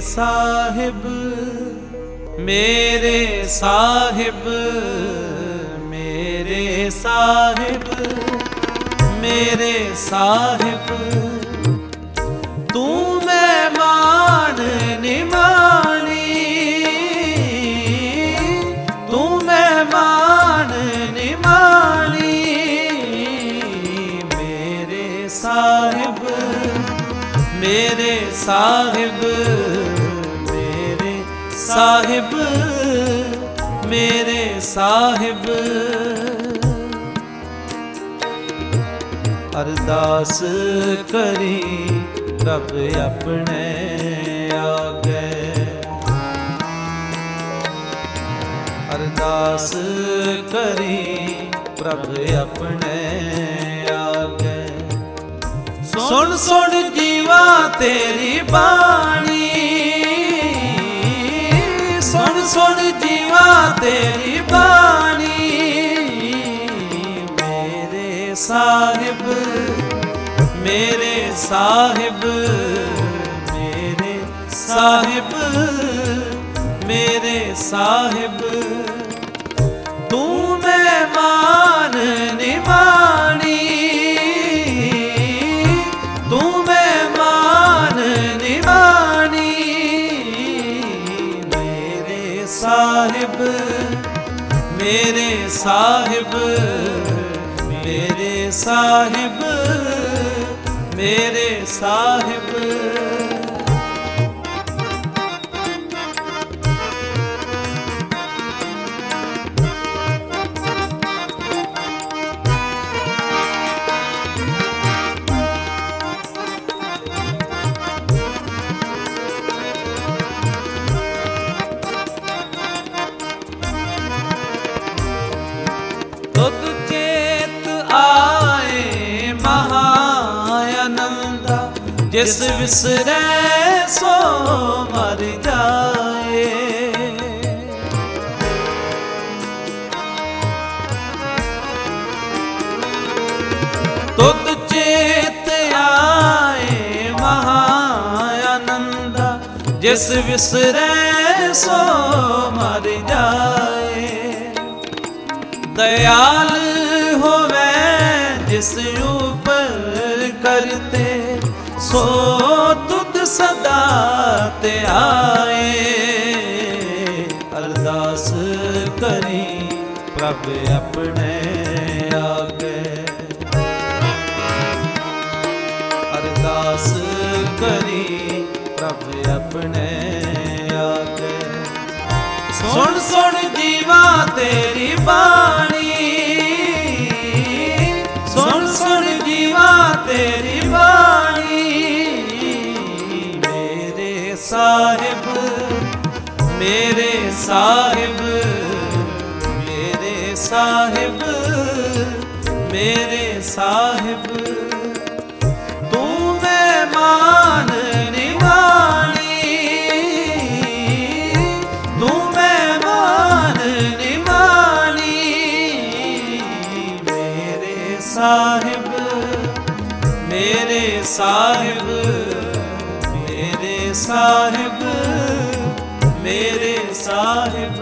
साहिब मेरे साहिब मेरे साहिब मेरे साहिब तू मेहमान निमानी तू मेहमान निमानी मेरे साहिब मेरे साहिब मेरे साहिब मेरे साहिब अरदास करी रब अपने आगे अरदास करी रब अपने आगे सुन सुन जीवा तेरी बाणी सुन सुन जीवा तेरी बाणी मेरे साहिब मेरे साहिब मेरे साहिब मेरे साहिब तू मेहमान निमानी तू मेहमान निमानी मेरे साहिब मेरे साहिब मेरे साहिब मेरे साहिब तुद चेत आए महानंदा जिस विसरे सो मर जाए तुद चेत आए महानंदा जिस विसरे सो मर जाए दयाल होवे जिस ऊपर करते सो तुद सदा ते आए अरदास करी प्रभ अपने आगे अरदास करी प्रभ अपने आगे सुन सुन जीवा तेरी बाणी सुन सुन जीवा तेरी बाणी मेरे साहिब मेरे साहिब मेरे साहिब मेरे साहिब तू मेहमान निमानी तू मेहमान निमानी मेरे साहिब मेरे साहिब मेरे साहिब मेरे साहिब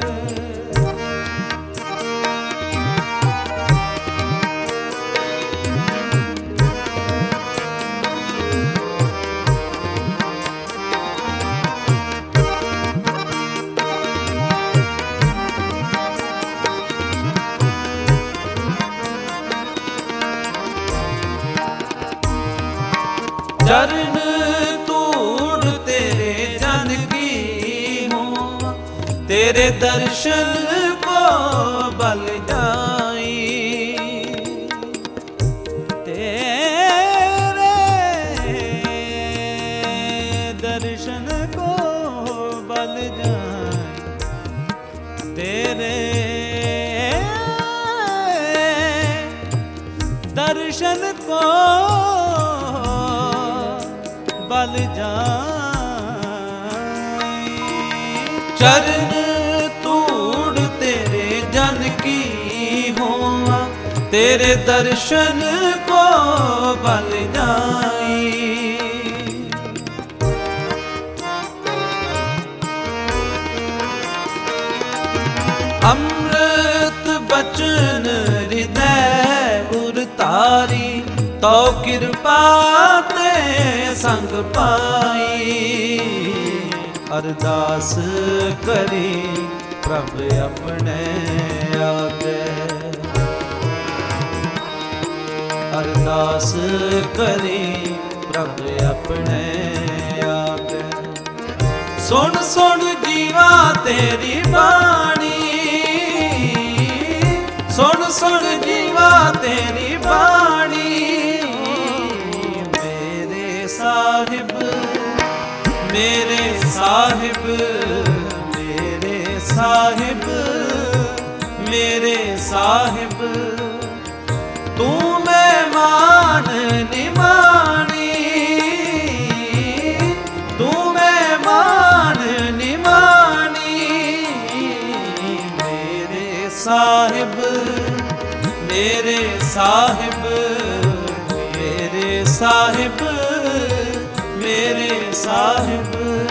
चरण तूड़ तेरे जन की हूँ तेरे दर्शन को बल जाई तेरे दर्शन को बल जाई तेरे दर्शन को बल जाई चरण तूड़ तेरे जन की हुआ तेरे दर्शन को बल जाई अमृत बचन हृदय उरतारी, तो कृपा ते संग पाई। अरदास करी प्रभ अपने आगे, अरदास करी प्रभ अपने आगे। सुन सुन जीवा तेरी बाणी, सुन सुन जीवा तेरी बाणी। मेरे साहिब, मेरे साहिब, मेरे साहिब, मेरे साहिब, तू मेहमान निमानी, तू मेहमान निमानी। मेरे साहिब, मेरे साहिब, मेरे साहिब, मेरे साहिब।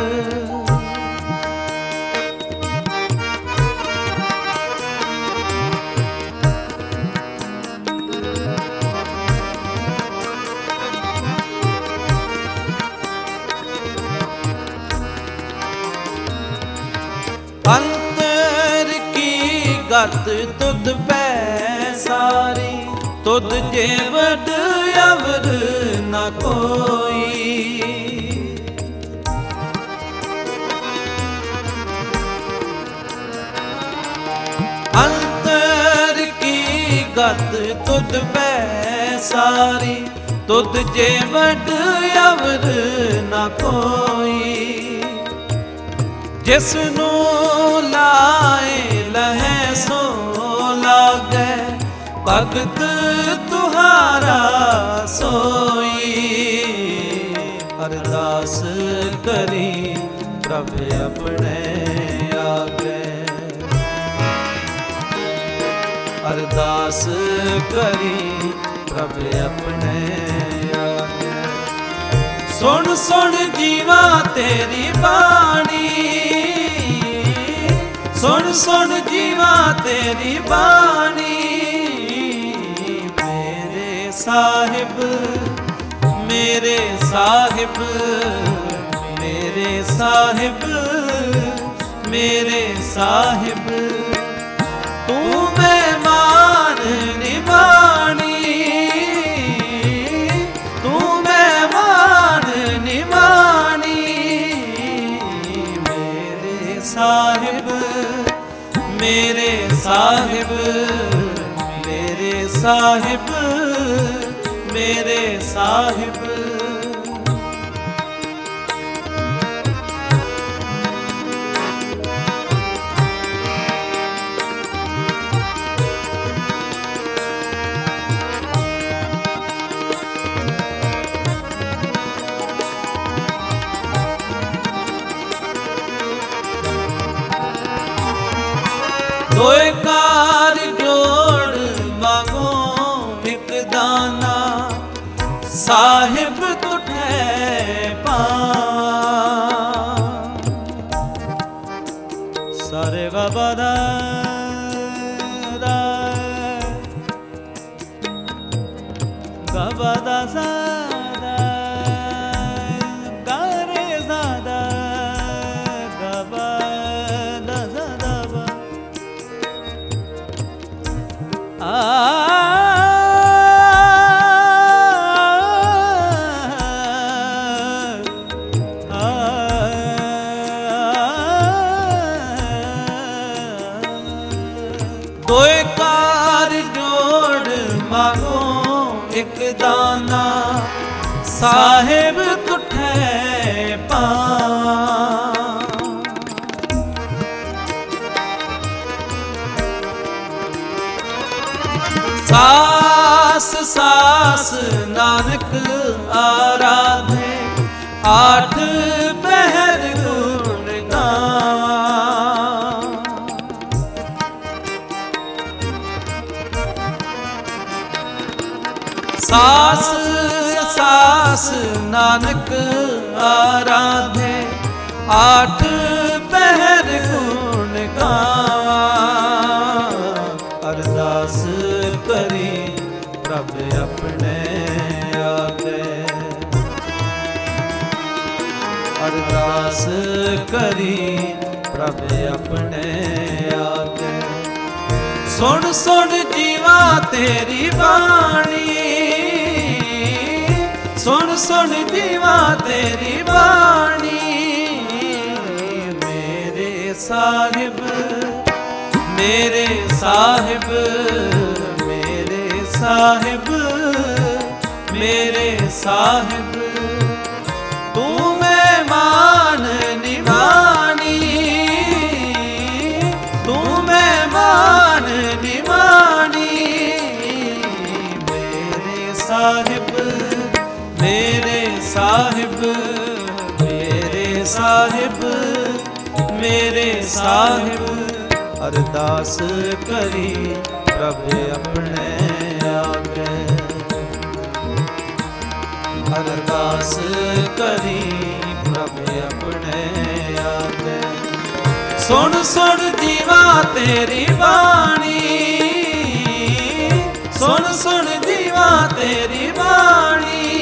अंतर की गत तुद पै सारी, तुद जे वड अवर न कोई। अंतर की गत तुद पै सारी, तुद जे वड अवर न कोई। जिसनू लाए लहे सो लागे, भगत तुहारा सोई। अरदास करी प्रभ अपने आगे, अरदास करी प्रभ अपने आगे। सुन सुन जीवा तेरी बाणी, सुन सुन जीवा तेरी बाणी। मेरे साहिब, मेरे साहिब, मेरे साहिब, मेरे साहिब, तू मेहमान निमानी, तू मेहमान निमानी। मेरे साहिब, मेरे साहिब, मेरे साहिब, मेरे साहिब। दोए कार जोड़ मांगो एक दाना, साहिब तुठे पां। सारे गबदा गबदा ज़ादा गारे ज़ादा गबदा ज़ादा दोए कार जोड़ मांगो एक दाना, साहिब तुठे पां। सास सास नानक आराधे, आठ पहर गुण गावा। सास सास नानक आराधे, आठ पहर गुण गावा। प्रभ अपने आगे। सुन सुन जीवा तेरी बाणी, सुन सुन जीवा तेरी बाणी। मेरे साहिब, मेरे साहिब, मेरे साहिब, मेरे साहिब, तू मेहमान निभानी, तू मेहमान निभानी। मेरे साहिब, मेरे साहिब, मेरे साहिब, मेरे साहिब, अरदास करी प्रभ अपने आगे। अरदास करी प्रभ अपने आगे। सुन सुन जीवा तेरी बाणी, सुन सुन जीवा तेरी बाणी।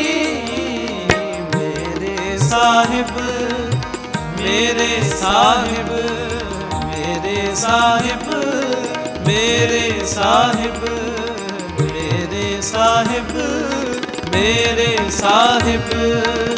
मेरे साहिब, मेरे साहिब, मेरे साहिब, मेरे साहिब, मेरे साहिब, मेरे साहिब।